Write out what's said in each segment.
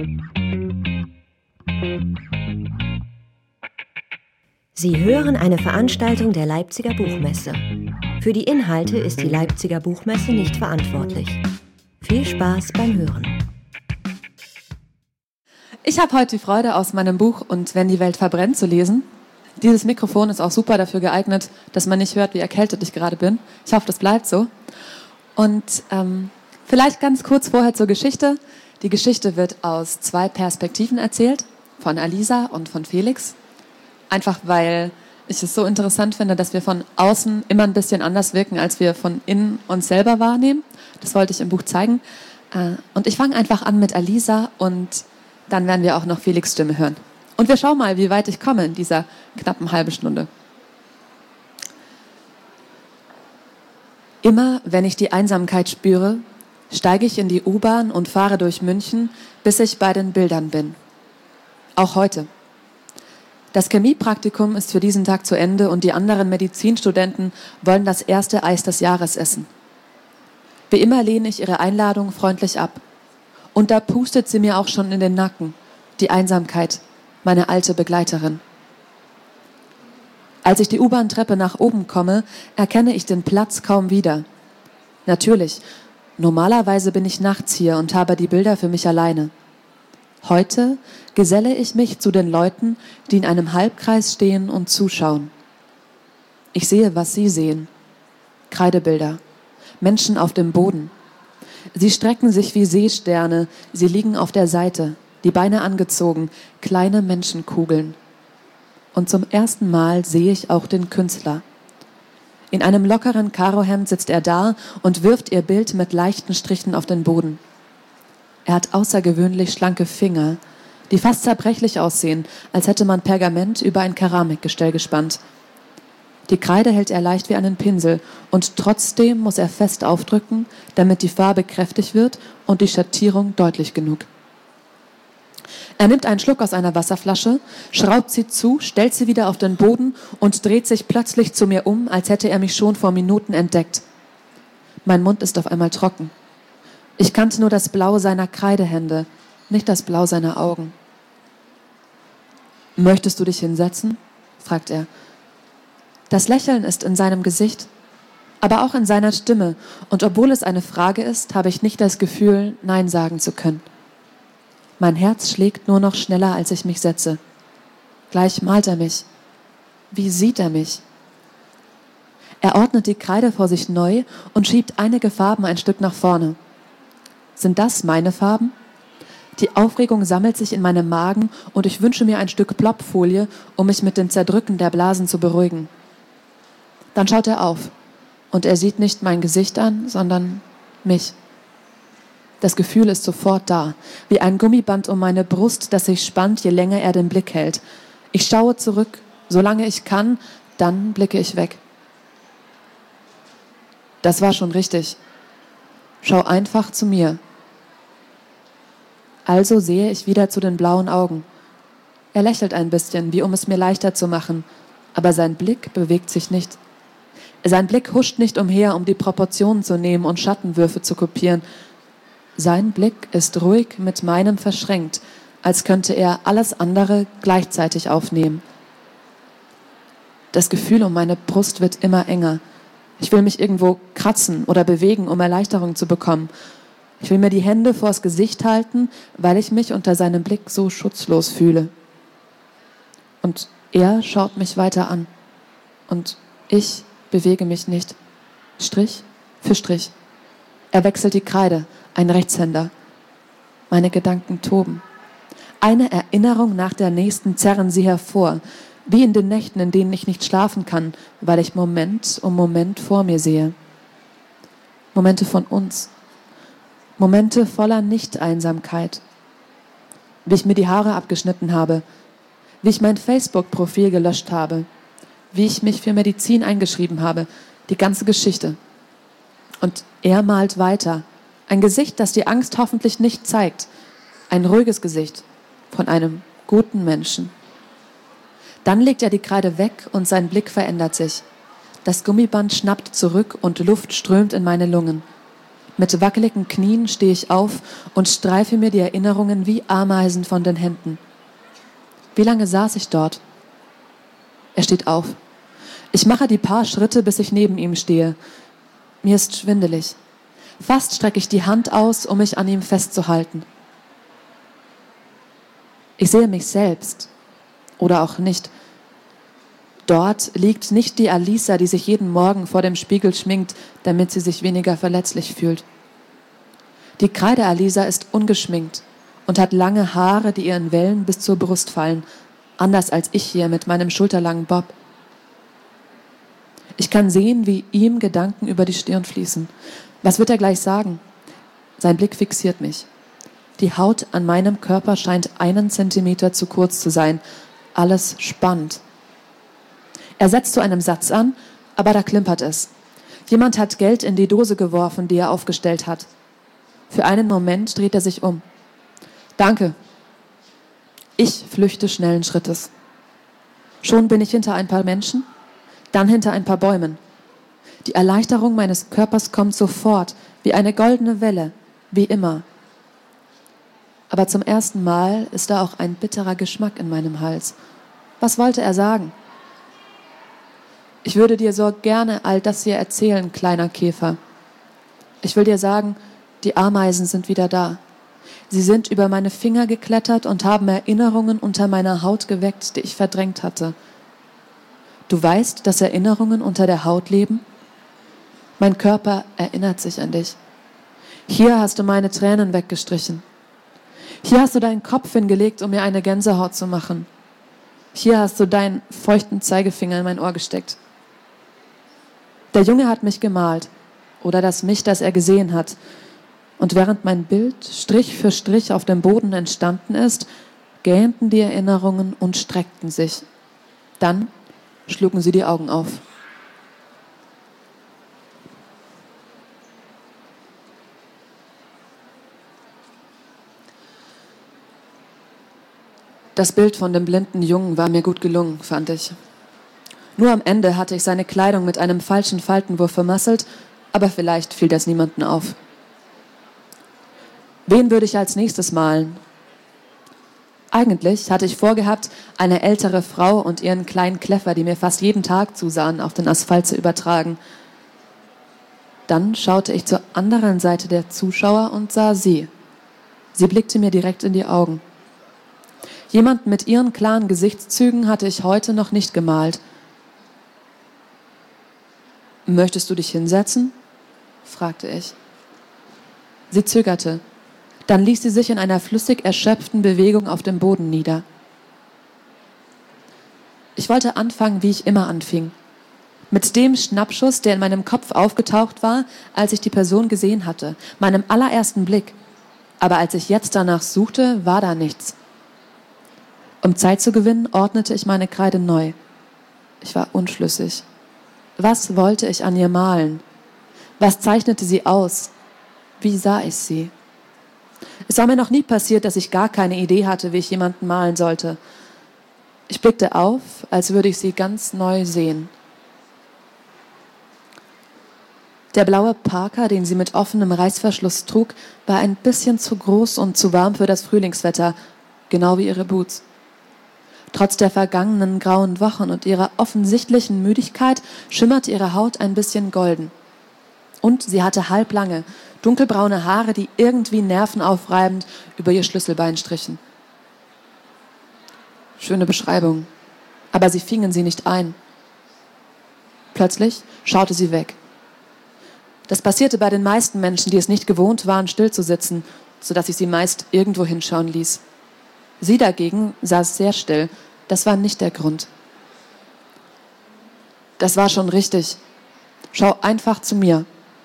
Sie hören eine Veranstaltung der Leipziger Buchmesse. Für die Inhalte ist die Leipziger Buchmesse nicht verantwortlich. Viel Spaß beim Hören. Ich habe heute die Freude, aus meinem Buch »Und wenn die Welt verbrennt« zu lesen. Dieses Mikrofon ist auch super dafür geeignet, dass man nicht hört, wie erkältet ich gerade bin. Ich hoffe, das bleibt so. Und vielleicht ganz kurz vorher zur Geschichte. Die Geschichte wird aus 2 Perspektiven erzählt, von Alisa und von Felix. Einfach weil ich es so interessant finde, dass wir von außen immer ein bisschen anders wirken, als wir von innen uns selber wahrnehmen. Das wollte ich im Buch zeigen. Und ich fange einfach an mit Alisa und dann werden wir auch noch Felix' Stimme hören. Und wir schauen mal, wie weit ich komme in dieser knappen halben Stunde. Immer wenn ich die Einsamkeit spüre, steige ich in die U-Bahn und fahre durch München, bis ich bei den Bildern bin. Auch heute. Das Chemiepraktikum ist für diesen Tag zu Ende und die anderen Medizinstudenten wollen das erste Eis des Jahres essen. Wie immer lehne ich ihre Einladung freundlich ab. Und da pustet sie mir auch schon in den Nacken, die Einsamkeit, meine alte Begleiterin. Als ich die U-Bahn-Treppe nach oben komme, erkenne ich den Platz kaum wieder. Natürlich, normalerweise bin ich nachts hier und habe die Bilder für mich alleine. Heute geselle ich mich zu den Leuten, die in einem Halbkreis stehen und zuschauen. Ich sehe, was sie sehen. Kreidebilder. Menschen auf dem Boden. Sie strecken sich wie Seesterne, sie liegen auf der Seite, die Beine angezogen, kleine Menschenkugeln. Und zum ersten Mal sehe ich auch den Künstler. In einem lockeren Karohemd sitzt er da und wirft ihr Bild mit leichten Strichen auf den Boden. Er hat außergewöhnlich schlanke Finger, die fast zerbrechlich aussehen, als hätte man Pergament über ein Keramikgestell gespannt. Die Kreide hält er leicht wie einen Pinsel und trotzdem muss er fest aufdrücken, damit die Farbe kräftig wird und die Schattierung deutlich genug. Er nimmt einen Schluck aus einer Wasserflasche, schraubt sie zu, stellt sie wieder auf den Boden und dreht sich plötzlich zu mir um, als hätte er mich schon vor Minuten entdeckt. Mein Mund ist auf einmal trocken. Ich kannte nur das Blau seiner Kreidehände, nicht das Blau seiner Augen. »Möchtest du dich hinsetzen?« fragt er. Das Lächeln ist in seinem Gesicht, aber auch in seiner Stimme. Und obwohl es eine Frage ist, habe ich nicht das Gefühl, Nein sagen zu können. Mein Herz schlägt nur noch schneller, als ich mich setze. Gleich malt er mich. Wie sieht er mich? Er ordnet die Kreide vor sich neu und schiebt einige Farben ein Stück nach vorne. Sind das meine Farben? Die Aufregung sammelt sich in meinem Magen und ich wünsche mir ein Stück Plopfolie, um mich mit dem Zerdrücken der Blasen zu beruhigen. Dann schaut er auf und er sieht nicht mein Gesicht an, sondern mich. Das Gefühl ist sofort da, wie ein Gummiband um meine Brust, das sich spannt, je länger er den Blick hält. Ich schaue zurück, solange ich kann, dann blicke ich weg. Das war schon richtig. Schau einfach zu mir. Also sehe ich wieder zu den blauen Augen. Er lächelt ein bisschen, wie um es mir leichter zu machen, aber sein Blick bewegt sich nicht. Sein Blick huscht nicht umher, um die Proportionen zu nehmen und Schattenwürfe zu kopieren. Sein Blick ist ruhig mit meinem verschränkt, als könnte er alles andere gleichzeitig aufnehmen. Das Gefühl um meine Brust wird immer enger. Ich will mich irgendwo kratzen oder bewegen, um Erleichterung zu bekommen. Ich will mir die Hände vors Gesicht halten, weil ich mich unter seinem Blick so schutzlos fühle. Und er schaut mich weiter an. Und ich bewege mich nicht. Strich für Strich. Er wechselt die Kreide, ein Rechtshänder. Meine Gedanken toben. Eine Erinnerung nach der nächsten zerren sie hervor, wie in den Nächten, in denen ich nicht schlafen kann, weil ich Moment um Moment vor mir sehe. Momente von uns. Momente voller Nicht-Einsamkeit. Wie ich mir die Haare abgeschnitten habe, wie ich mein Facebook-Profil gelöscht habe, wie ich mich für Medizin eingeschrieben habe, die ganze Geschichte. Und er malt weiter. Ein Gesicht, das die Angst hoffentlich nicht zeigt. Ein ruhiges Gesicht von einem guten Menschen. Dann legt er die Kreide weg und sein Blick verändert sich. Das Gummiband schnappt zurück und Luft strömt in meine Lungen. Mit wackeligen Knien stehe ich auf und streife mir die Erinnerungen wie Ameisen von den Händen. Wie lange saß ich dort? Er steht auf. Ich mache die paar Schritte, bis ich neben ihm stehe. Mir ist schwindelig. Fast strecke ich die Hand aus, um mich an ihm festzuhalten. Ich sehe mich selbst. Oder auch nicht. Dort liegt nicht die Alisa, die sich jeden Morgen vor dem Spiegel schminkt, damit sie sich weniger verletzlich fühlt. Die Kreide-Alisa ist ungeschminkt und hat lange Haare, die ihr in Wellen bis zur Brust fallen, anders als ich hier mit meinem schulterlangen Bob. Ich kann sehen, wie ihm Gedanken über die Stirn fließen. Was wird er gleich sagen? Sein Blick fixiert mich. Die Haut an meinem Körper scheint 1 Zentimeter zu kurz zu sein. Alles spannt. Er setzt zu einem Satz an, aber da klimpert es. Jemand hat Geld in die Dose geworfen, die er aufgestellt hat. Für einen Moment dreht er sich um. Danke. Ich flüchte schnellen Schrittes. Schon bin ich hinter ein paar Menschen, dann hinter ein paar Bäumen. Die Erleichterung meines Körpers kommt sofort, wie eine goldene Welle, wie immer. Aber zum ersten Mal ist da auch ein bitterer Geschmack in meinem Hals. Was wollte er sagen? Ich würde dir so gerne all das hier erzählen, kleiner Käfer. Ich will dir sagen, die Ameisen sind wieder da. Sie sind über meine Finger geklettert und haben Erinnerungen unter meiner Haut geweckt, die ich verdrängt hatte. Du weißt, dass Erinnerungen unter der Haut leben? Mein Körper erinnert sich an dich. Hier hast du meine Tränen weggestrichen. Hier hast du deinen Kopf hingelegt, um mir eine Gänsehaut zu machen. Hier hast du deinen feuchten Zeigefinger in mein Ohr gesteckt. Der Junge hat mich gemalt, oder das Mich, das er gesehen hat. Und während mein Bild Strich für Strich auf dem Boden entstanden ist, gähnten die Erinnerungen und streckten sich. Dann schlugen sie die Augen auf. Das Bild von dem blinden Jungen war mir gut gelungen, fand ich. Nur am Ende hatte ich seine Kleidung mit einem falschen Faltenwurf vermasselt, aber vielleicht fiel das niemandem auf. Wen würde ich als nächstes malen? Eigentlich hatte ich vorgehabt, eine ältere Frau und ihren kleinen Kläffer, die mir fast jeden Tag zusahen, auf den Asphalt zu übertragen. Dann schaute ich zur anderen Seite der Zuschauer und sah sie. Sie blickte mir direkt in die Augen. Jemand mit ihren klaren Gesichtszügen hatte ich heute noch nicht gemalt. »Möchtest du dich hinsetzen?« fragte ich. Sie zögerte. Dann ließ sie sich in einer flüssig erschöpften Bewegung auf dem Boden nieder. Ich wollte anfangen, wie ich immer anfing. Mit dem Schnappschuss, der in meinem Kopf aufgetaucht war, als ich die Person gesehen hatte, meinem allerersten Blick. Aber als ich jetzt danach suchte, war da nichts. Um Zeit zu gewinnen, ordnete ich meine Kreide neu. Ich war unschlüssig. Was wollte ich an ihr malen? Was zeichnete sie aus? Wie sah ich sie? Es war mir noch nie passiert, dass ich gar keine Idee hatte, wie ich jemanden malen sollte. Ich blickte auf, als würde ich sie ganz neu sehen. Der blaue Parker, den sie mit offenem Reißverschluss trug, war ein bisschen zu groß und zu warm für das Frühlingswetter, genau wie ihre Boots. Trotz der vergangenen grauen Wochen und ihrer offensichtlichen Müdigkeit schimmerte ihre Haut ein bisschen golden. Und sie hatte halblange, dunkelbraune Haare, die irgendwie nervenaufreibend über ihr Schlüsselbein strichen. Schöne Beschreibung, aber sie fingen sie nicht ein. Plötzlich schaute sie weg. Das passierte bei den meisten Menschen, die es nicht gewohnt waren, still zu sitzen, sodass ich sie meist irgendwo hinschauen ließ. Sie dagegen saß sehr still. Das war nicht der Grund. Das war schon richtig. Schau einfach zu mir.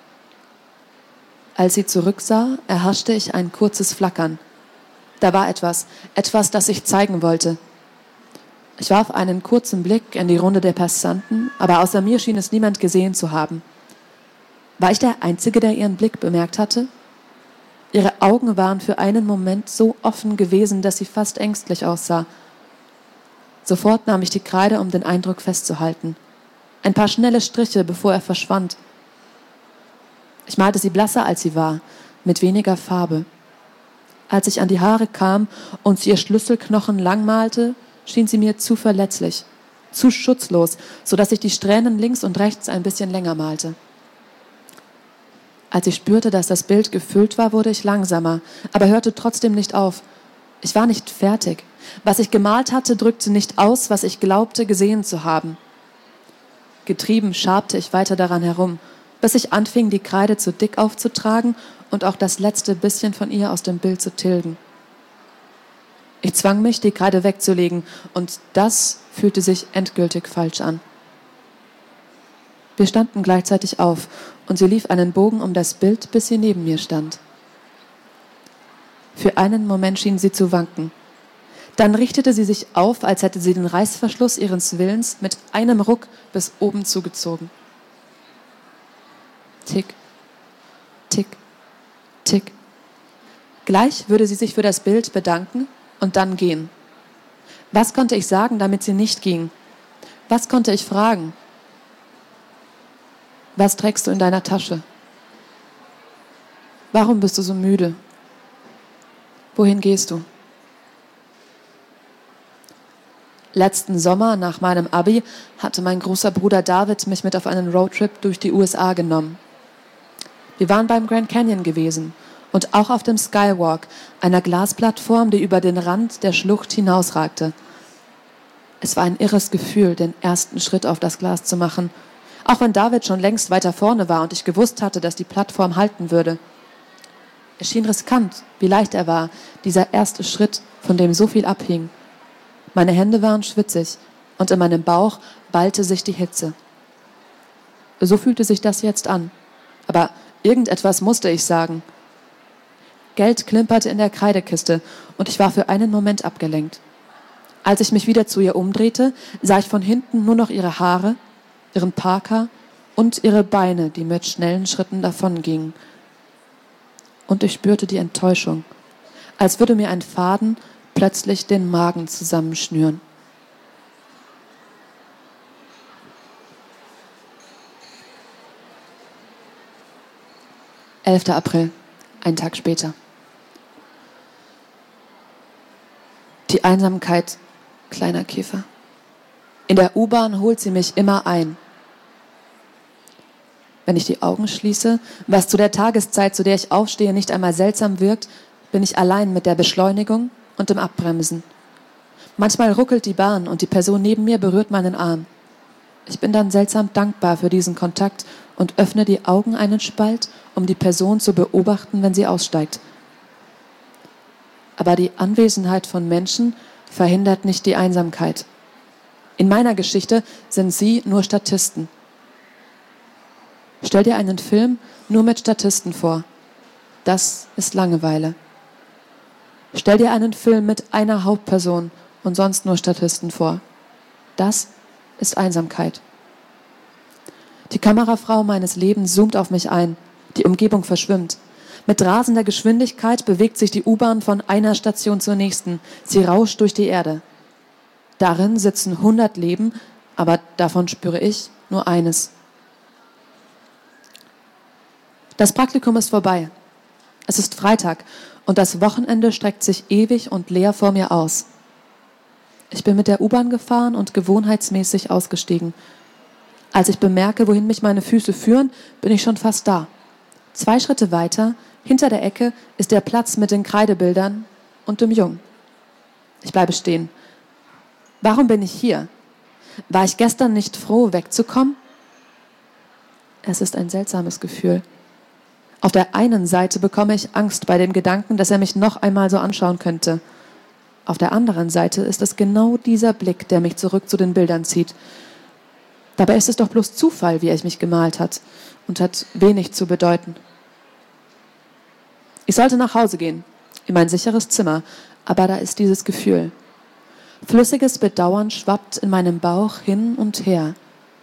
Als sie zurücksah, erhaschte ich ein kurzes Flackern. Da war etwas, das ich zeigen wollte. Ich warf einen kurzen Blick in die Runde der Passanten, aber außer mir schien es niemand gesehen zu haben. War ich der Einzige, der ihren Blick bemerkt hatte? Ihre Augen waren für einen Moment so offen gewesen, dass sie fast ängstlich aussah. Sofort nahm ich die Kreide, um den Eindruck festzuhalten. Ein paar schnelle Striche, bevor er verschwand. Ich malte sie blasser, als sie war, mit weniger Farbe. Als ich an die Haare kam und sie ihr Schlüsselknochen lang malte, schien sie mir zu verletzlich, zu schutzlos, sodass ich die Strähnen links und rechts ein bisschen länger malte. Als ich spürte, dass das Bild gefüllt war, wurde ich langsamer, aber hörte trotzdem nicht auf. Ich war nicht fertig. Was ich gemalt hatte, drückte nicht aus, was ich glaubte, gesehen zu haben. Getrieben schabte ich weiter daran herum, bis ich anfing, die Kreide zu dick aufzutragen und auch das letzte bisschen von ihr aus dem Bild zu tilgen. Ich zwang mich, die Kreide wegzulegen, und das fühlte sich endgültig falsch an. Wir standen gleichzeitig auf, und sie lief einen Bogen um das Bild, bis sie neben mir stand. Für einen Moment schien sie zu wanken. Dann richtete sie sich auf, als hätte sie den Reißverschluss ihres Willens mit einem Ruck bis oben zugezogen. Tick, tick, tick. Gleich würde sie sich für das Bild bedanken und dann gehen. Was konnte ich sagen, damit sie nicht ging? Was konnte ich fragen? Was trägst du in deiner Tasche? Warum bist du so müde? Wohin gehst du? Letzten Sommer, nach meinem Abi, hatte mein großer Bruder David mich mit auf einen Roadtrip durch die USA genommen. Wir waren beim Grand Canyon gewesen und auch auf dem Skywalk, einer Glasplattform, die über den Rand der Schlucht hinausragte. Es war ein irres Gefühl, den ersten Schritt auf das Glas zu machen, auch wenn David schon längst weiter vorne war und ich gewusst hatte, dass die Plattform halten würde. Es schien riskant, wie leicht er war, dieser erste Schritt, von dem so viel abhing. Meine Hände waren schwitzig und in meinem Bauch ballte sich die Hitze. So fühlte sich das jetzt an. Aber irgendetwas musste ich sagen. Geld klimperte in der Kreidekiste und ich war für einen Moment abgelenkt. Als ich mich wieder zu ihr umdrehte, sah ich von hinten nur noch ihre Haare, ihren Parker und ihre Beine, die mit schnellen Schritten davongingen. Und ich spürte die Enttäuschung, als würde mir ein Faden plötzlich den Magen zusammenschnüren. April, ein Tag später. Die Einsamkeit, kleiner Käfer. In der U-Bahn holt sie mich immer ein. Wenn ich die Augen schließe, was zu der Tageszeit, zu der ich aufstehe, nicht einmal seltsam wirkt, bin ich allein mit der Beschleunigung und dem Abbremsen. Manchmal ruckelt die Bahn und die Person neben mir berührt meinen Arm. Ich bin dann seltsam dankbar für diesen Kontakt und öffne die Augen einen Spalt, um die Person zu beobachten, wenn sie aussteigt. Aber die Anwesenheit von Menschen verhindert nicht die Einsamkeit. In meiner Geschichte sind sie nur Statisten. Stell dir einen Film nur mit Statisten vor. Das ist Langeweile. Stell dir einen Film mit einer Hauptperson und sonst nur Statisten vor. Das ist Einsamkeit. Die Kamerafrau meines Lebens zoomt auf mich ein. Die Umgebung verschwimmt. Mit rasender Geschwindigkeit bewegt sich die U-Bahn von einer Station zur nächsten. Sie rauscht durch die Erde. Darin sitzen 100 Leben, aber davon spüre ich nur eines. Das Praktikum ist vorbei. Es ist Freitag und das Wochenende streckt sich ewig und leer vor mir aus. Ich bin mit der U-Bahn gefahren und gewohnheitsmäßig ausgestiegen. Als ich bemerke, wohin mich meine Füße führen, bin ich schon fast da. 2 Schritte weiter, hinter der Ecke, ist der Platz mit den Kreidebildern und dem Jungen. Ich bleibe stehen. Warum bin ich hier? War ich gestern nicht froh, wegzukommen? Es ist ein seltsames Gefühl. Auf der einen Seite bekomme ich Angst bei dem Gedanken, dass er mich noch einmal so anschauen könnte. Auf der anderen Seite ist es genau dieser Blick, der mich zurück zu den Bildern zieht. Dabei ist es doch bloß Zufall, wie er mich gemalt hat, und hat wenig zu bedeuten. Ich sollte nach Hause gehen, in mein sicheres Zimmer, aber da ist dieses Gefühl. Flüssiges Bedauern schwappt in meinem Bauch hin und her.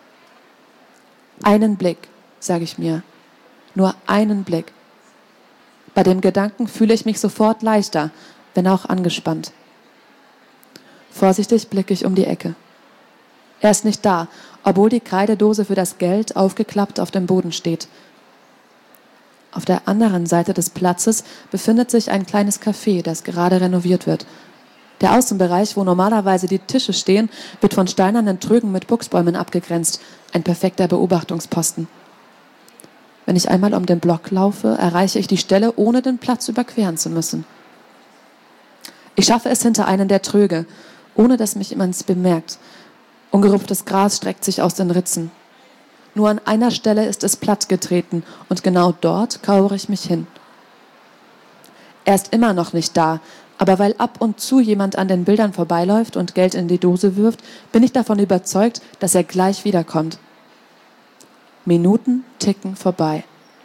Einen Blick, sage ich mir. Nur einen Blick. Bei dem Gedanken fühle ich mich sofort leichter, wenn auch angespannt. Vorsichtig blicke ich um die Ecke. Er ist nicht da, obwohl die Kreidedose für das Geld aufgeklappt auf dem Boden steht. Auf der anderen Seite des Platzes befindet sich ein kleines Café, das gerade renoviert wird. Der Außenbereich, wo normalerweise die Tische stehen, wird von steinernen Trögen mit Buchsbäumen abgegrenzt. Ein perfekter Beobachtungsposten. Wenn ich einmal um den Block laufe, erreiche ich die Stelle, ohne den Platz überqueren zu müssen. Ich schaffe es hinter einen der Tröge, ohne dass mich jemand bemerkt. Ungerupftes Gras streckt sich aus den Ritzen. Nur an einer Stelle ist es plattgetreten und genau dort kauere ich mich hin. Er ist immer noch nicht da, aber weil ab und zu jemand an den Bildern vorbeiläuft und Geld in die Dose wirft, bin ich davon überzeugt, dass er gleich wiederkommt. Minuten ticken vorbei.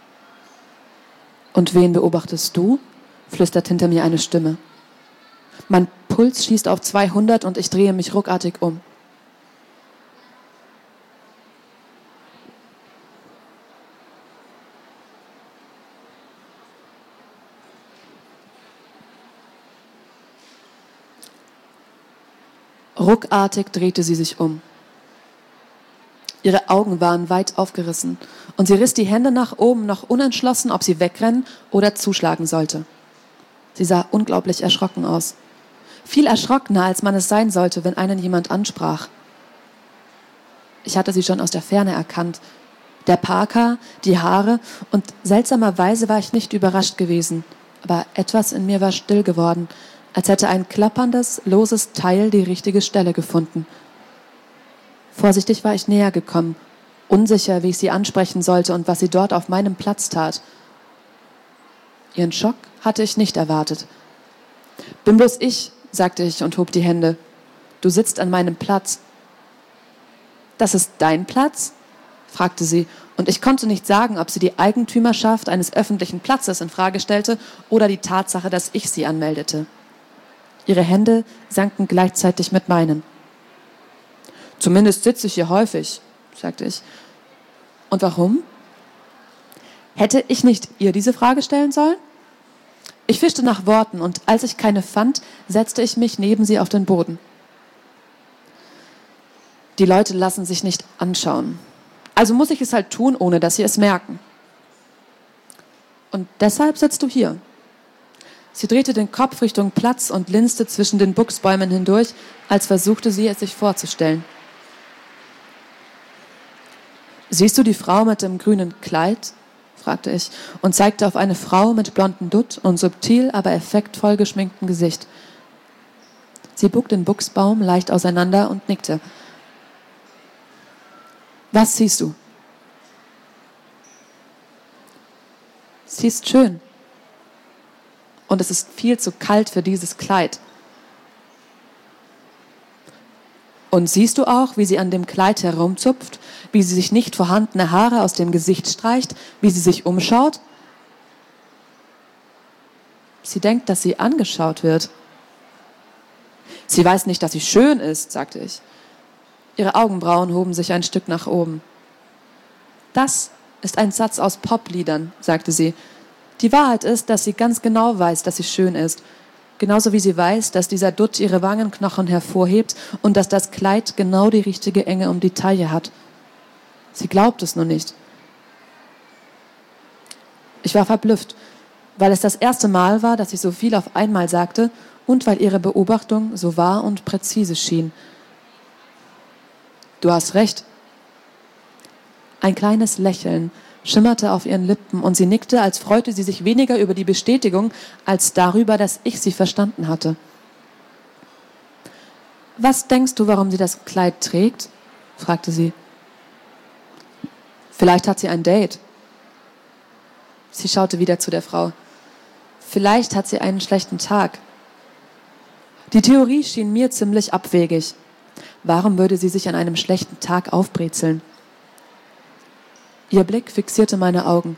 Und wen beobachtest du? Flüstert hinter mir eine Stimme. Mein Puls schießt auf 200 und ich drehe mich ruckartig um. Ruckartig drehte sie sich um. Ihre Augen waren weit aufgerissen und sie riss die Hände nach oben, noch unentschlossen, ob sie wegrennen oder zuschlagen sollte. Sie sah unglaublich erschrocken aus. Viel erschrockener, als man es sein sollte, wenn einen jemand ansprach. Ich hatte sie schon aus der Ferne erkannt. Der Parker, die Haare und seltsamerweise war ich nicht überrascht gewesen. Aber etwas in mir war still geworden, als hätte ein klapperndes, loses Teil die richtige Stelle gefunden. Vorsichtig war ich näher gekommen, unsicher, wie ich sie ansprechen sollte und was sie dort auf meinem Platz tat. Ihren Schock hatte ich nicht erwartet. »Bin bloß ich«, sagte ich und hob die Hände. »Du sitzt an meinem Platz.« »Das ist dein Platz?« fragte sie, und ich konnte nicht sagen, ob sie die Eigentümerschaft eines öffentlichen Platzes in Frage stellte oder die Tatsache, dass ich sie anmeldete. Ihre Hände sanken gleichzeitig mit meinen. »Zumindest sitze ich hier häufig«, sagte ich. »Und warum?« Hätte ich nicht ihr diese Frage stellen sollen? Ich fischte nach Worten und als ich keine fand, setzte ich mich neben sie auf den Boden. Die Leute lassen sich nicht anschauen. Also muss ich es halt tun, ohne dass sie es merken. Und deshalb sitzt du hier. Sie drehte den Kopf Richtung Platz und linste zwischen den Buchsbäumen hindurch, als versuchte sie, es sich vorzustellen. »Siehst du die Frau mit dem grünen Kleid?« fragte ich und zeigte auf eine Frau mit blonden Dutt und subtil, aber effektvoll geschminktem Gesicht. Sie bog den Buchsbaum leicht auseinander und nickte. »Was siehst du?« »Sie ist schön. Und es ist viel zu kalt für dieses Kleid.« »Und siehst du auch, wie sie an dem Kleid herumzupft, wie sie sich nicht vorhandene Haare aus dem Gesicht streicht, wie sie sich umschaut?« Sie denkt, dass sie angeschaut wird. »Sie weiß nicht, dass sie schön ist«, sagte ich. Ihre Augenbrauen hoben sich ein Stück nach oben. »Das ist ein Satz aus Popliedern«, sagte sie. »Die Wahrheit ist, dass sie ganz genau weiß, dass sie schön ist. Genauso wie sie weiß, dass dieser Dutt ihre Wangenknochen hervorhebt und dass das Kleid genau die richtige Enge um die Taille hat. Sie glaubt es nur nicht.« Ich war verblüfft, weil es das erste Mal war, dass sie so viel auf einmal sagte und weil ihre Beobachtung so wahr und präzise schien. »Du hast recht.« Ein kleines Lächeln schimmerte auf ihren Lippen und sie nickte, als freute sie sich weniger über die Bestätigung, als darüber, dass ich sie verstanden hatte. »Was denkst du, warum sie das Kleid trägt?« fragte sie. »Vielleicht hat sie ein Date.« Sie schaute wieder zu der Frau. »Vielleicht hat sie einen schlechten Tag.« Die Theorie schien mir ziemlich abwegig. Warum würde sie sich an einem schlechten Tag aufbrezeln? Ihr Blick fixierte meine Augen.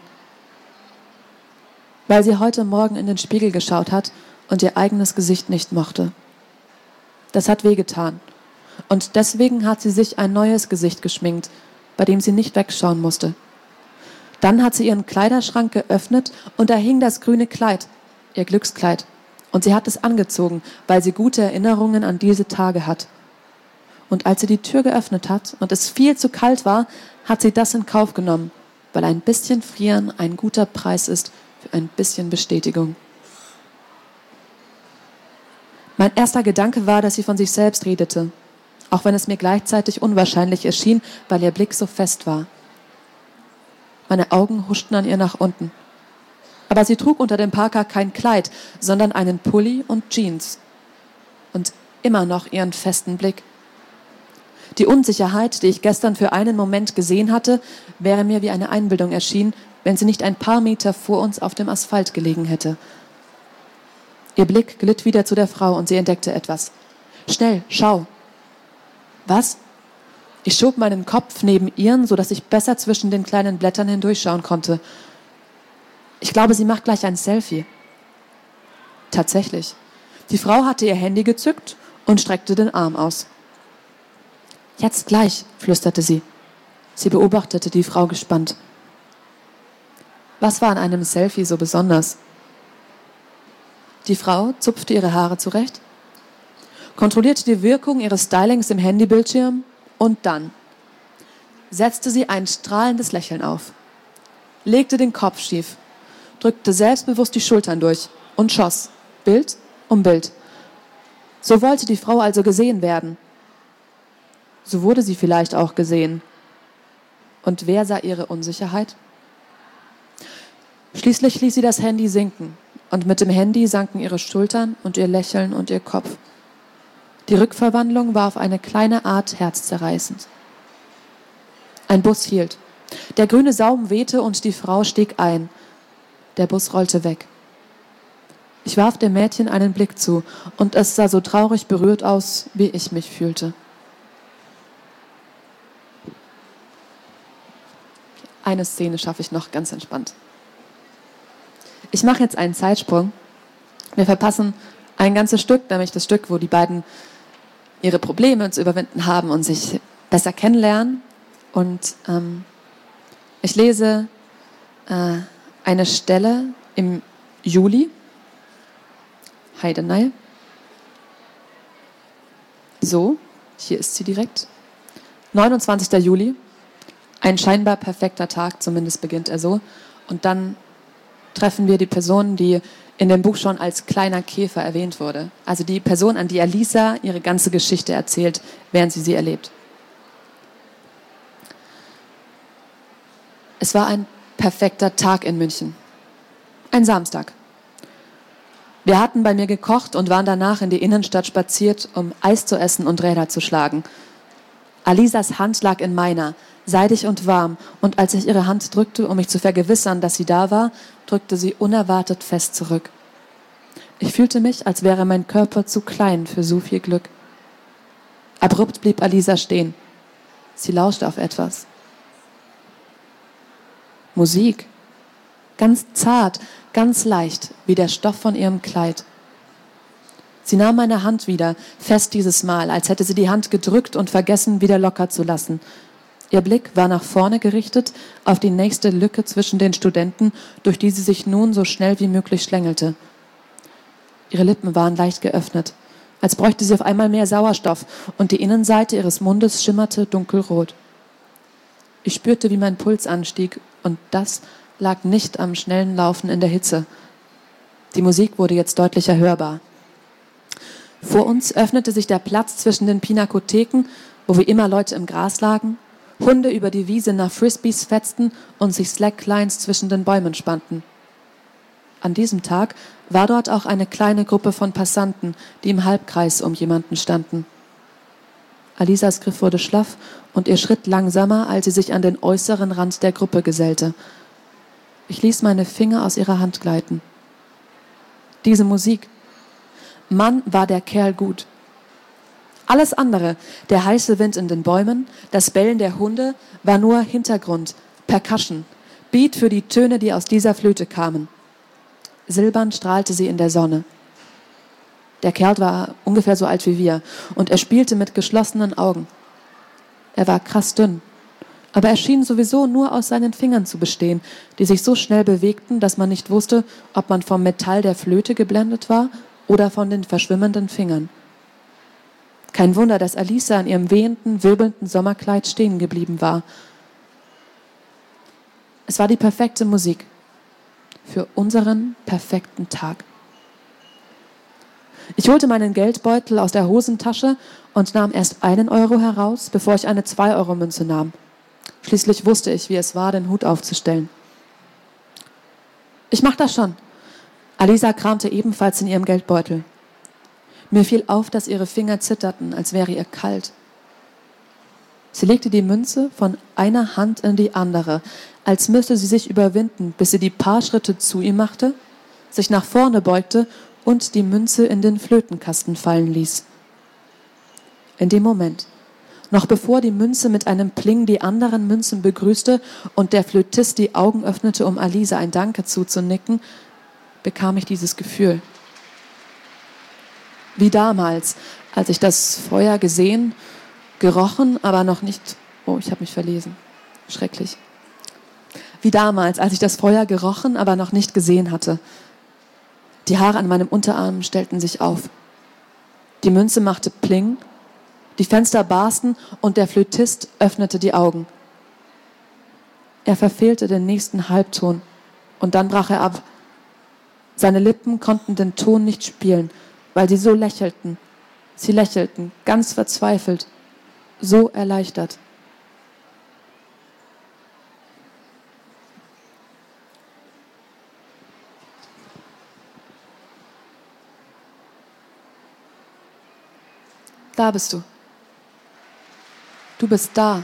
Weil sie heute Morgen in den Spiegel geschaut hat und ihr eigenes Gesicht nicht mochte. Das hat wehgetan. Und deswegen hat sie sich ein neues Gesicht geschminkt, bei dem sie nicht wegschauen musste. Dann hat sie ihren Kleiderschrank geöffnet und da hing das grüne Kleid, ihr Glückskleid. Und sie hat es angezogen, weil sie gute Erinnerungen an diese Tage hat. Und als sie die Tür geöffnet hat und es viel zu kalt war, hat sie das in Kauf genommen, weil ein bisschen Frieren ein guter Preis ist für ein bisschen Bestätigung. Mein erster Gedanke war, dass sie von sich selbst redete, auch wenn es mir gleichzeitig unwahrscheinlich erschien, weil ihr Blick so fest war. Meine Augen huschten an ihr nach unten. Aber sie trug unter dem Parker kein Kleid, sondern einen Pulli und Jeans. Und immer noch ihren festen Blick. Die Unsicherheit, die ich gestern für einen Moment gesehen hatte, wäre mir wie eine Einbildung erschienen, wenn sie nicht ein paar Meter vor uns auf dem Asphalt gelegen hätte. Ihr Blick glitt wieder zu der Frau und sie entdeckte etwas. »Schnell, schau!« »Was?« Ich schob meinen Kopf neben ihren, sodass ich besser zwischen den kleinen Blättern hindurchschauen konnte. »Ich glaube, sie macht gleich ein Selfie.« Tatsächlich. Die Frau hatte ihr Handy gezückt und streckte den Arm aus. »Jetzt gleich«, flüsterte sie. Sie beobachtete die Frau gespannt. Was war an einem Selfie so besonders? Die Frau zupfte ihre Haare zurecht, kontrollierte die Wirkung ihres Stylings im Handybildschirm und dann setzte sie ein strahlendes Lächeln auf, legte den Kopf schief, drückte selbstbewusst die Schultern durch und schoss, Bild um Bild. So wollte die Frau also gesehen werden. So wurde sie vielleicht auch gesehen. Und wer sah ihre Unsicherheit? Schließlich ließ sie das Handy sinken und mit dem Handy sanken ihre Schultern und ihr Lächeln und ihr Kopf. Die Rückverwandlung war auf eine kleine Art herzzerreißend. Ein Bus hielt. Der grüne Saum wehte und die Frau stieg ein. Der Bus rollte weg. Ich warf dem Mädchen einen Blick zu und es sah so traurig berührt aus, wie ich mich fühlte. Eine Szene schaffe ich noch ganz entspannt. Ich mache jetzt einen Zeitsprung. Wir verpassen ein ganzes Stück, nämlich das Stück, wo die beiden ihre Probleme zu überwinden haben und sich besser kennenlernen. Und ich lese eine Stelle im Juli. Heidenei. So, hier ist sie direkt. 29. Juli. Ein scheinbar perfekter Tag, zumindest beginnt er so. Und dann treffen wir die Person, die in dem Buch schon als kleiner Käfer erwähnt wurde. Also die Person, an die Alisa ihre ganze Geschichte erzählt, während sie erlebt. Es war ein perfekter Tag in München. Ein Samstag. Wir hatten bei mir gekocht und waren danach in die Innenstadt spaziert, um Eis zu essen und Räder zu schlagen. Alisas Hand lag in meiner, seidig und warm, und als ich ihre Hand drückte, um mich zu vergewissern, dass sie da war, drückte sie unerwartet fest zurück. Ich fühlte mich, als wäre mein Körper zu klein für so viel Glück. Abrupt blieb Alisa stehen. Sie lauschte auf etwas. Musik. Ganz zart, ganz leicht, wie der Stoff von ihrem Kleid. Sie nahm meine Hand wieder, fest dieses Mal, als hätte sie die Hand gedrückt und vergessen, wieder locker zu lassen. Ihr Blick war nach vorne gerichtet, auf die nächste Lücke zwischen den Studenten, durch die sie sich nun so schnell wie möglich schlängelte. Ihre Lippen waren leicht geöffnet, als bräuchte sie auf einmal mehr Sauerstoff, und die Innenseite ihres Mundes schimmerte dunkelrot. Ich spürte, wie mein Puls anstieg, und das lag nicht am schnellen Laufen in der Hitze. Die Musik wurde jetzt deutlicher hörbar. Vor uns öffnete sich der Platz zwischen den Pinakotheken, wo wie immer Leute im Gras lagen, Hunde über die Wiese nach Frisbees fetzten und sich Slacklines zwischen den Bäumen spannten. An diesem Tag war dort auch eine kleine Gruppe von Passanten, die im Halbkreis um jemanden standen. Alisas Griff wurde schlaff und ihr Schritt langsamer, als sie sich an den äußeren Rand der Gruppe gesellte. Ich ließ meine Finger aus ihrer Hand gleiten. Diese Musik. Mann, war der Kerl gut. Alles andere, der heiße Wind in den Bäumen, das Bellen der Hunde, war nur Hintergrund, Percussion, Beat für die Töne, die aus dieser Flöte kamen. Silbern strahlte sie in der Sonne. Der Kerl war ungefähr so alt wie wir und er spielte mit geschlossenen Augen. Er war krass dünn, aber er schien sowieso nur aus seinen Fingern zu bestehen, die sich so schnell bewegten, dass man nicht wusste, ob man vom Metall der Flöte geblendet war oder von den verschwimmenden Fingern. Kein Wunder, dass Alisa an ihrem wehenden, wirbelnden Sommerkleid stehen geblieben war. Es war die perfekte Musik für unseren perfekten Tag. Ich holte meinen Geldbeutel aus der Hosentasche und nahm erst 1 Euro heraus, bevor ich eine 2-Euro-Münze nahm. Schließlich wusste ich, wie es war, den Hut aufzustellen. Ich mach das schon. Alisa kramte ebenfalls in ihrem Geldbeutel. Mir fiel auf, dass ihre Finger zitterten, als wäre ihr kalt. Sie legte die Münze von einer Hand in die andere, als müsste sie sich überwinden, bis sie die paar Schritte zu ihm machte, sich nach vorne beugte und die Münze in den Flötenkasten fallen ließ. In dem Moment, noch bevor die Münze mit einem Pling die anderen Münzen begrüßte und der Flötist die Augen öffnete, um Alisa ein Danke zuzunicken, bekam ich dieses Gefühl. Wie damals, als ich das Feuer gesehen, gerochen, aber noch nicht... Oh, ich habe mich verlesen. Schrecklich. Wie damals, als ich das Feuer gerochen, aber noch nicht gesehen hatte. Die Haare an meinem Unterarm stellten sich auf. Die Münze machte Pling, die Fenster barsten und der Flötist öffnete die Augen. Er verfehlte den nächsten Halbton und dann brach er ab. Seine Lippen konnten den Ton nicht spielen, weil sie so lächelten. Sie lächelten, ganz verzweifelt, so erleichtert. Da bist du. Du bist da.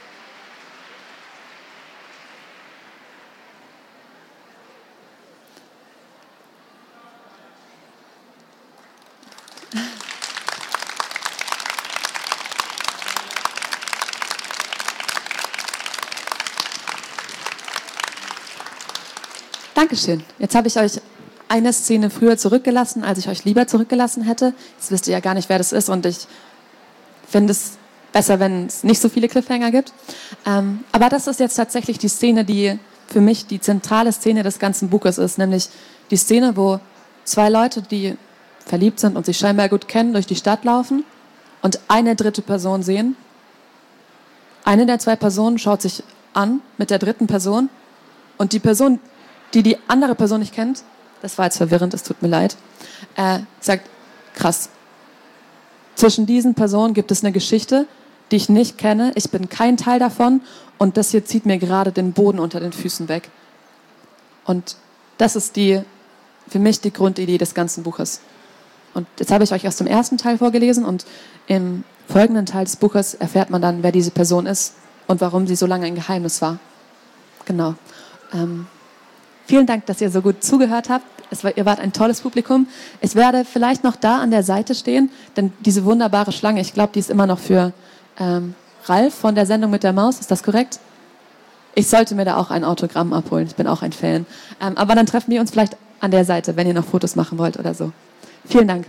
Dankeschön. Jetzt habe ich euch eine Szene früher zurückgelassen, als ich euch lieber zurückgelassen hätte. Jetzt wisst ihr ja gar nicht, wer das ist und ich finde es besser, wenn es nicht so viele Cliffhanger gibt. Aber das ist jetzt tatsächlich die Szene, die für mich die zentrale Szene des ganzen Buches ist, nämlich die Szene, wo 2 Leute, die verliebt sind und sich scheinbar gut kennen, durch die Stadt laufen und eine dritte Person sehen. Eine der 2 Personen schaut sich an mit der dritten Person und die Person, die die andere Person nicht kennt, das war jetzt verwirrend, es tut mir leid, sagt, krass. Zwischen diesen Personen gibt es eine Geschichte, die ich nicht kenne. Ich bin kein Teil davon und das hier zieht mir gerade den Boden unter den Füßen weg. Und das ist für mich die Grundidee des ganzen Buches. Und jetzt habe ich euch aus dem ersten Teil vorgelesen und im folgenden Teil des Buches erfährt man dann, wer diese Person ist und warum sie so lange ein Geheimnis war. Genau. Vielen Dank, dass ihr so gut zugehört habt. Ihr wart ein tolles Publikum. Ich werde vielleicht noch da an der Seite stehen, denn diese wunderbare Schlange, ich glaube, die ist immer noch für Ralf von der Sendung mit der Maus. Ist das korrekt? Ich sollte mir da auch ein Autogramm abholen. Ich bin auch ein Fan. Aber dann treffen wir uns vielleicht an der Seite, wenn ihr noch Fotos machen wollt oder so. Vielen Dank.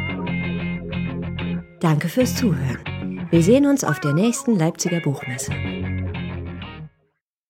Danke fürs Zuhören. Wir sehen uns auf der nächsten Leipziger Buchmesse.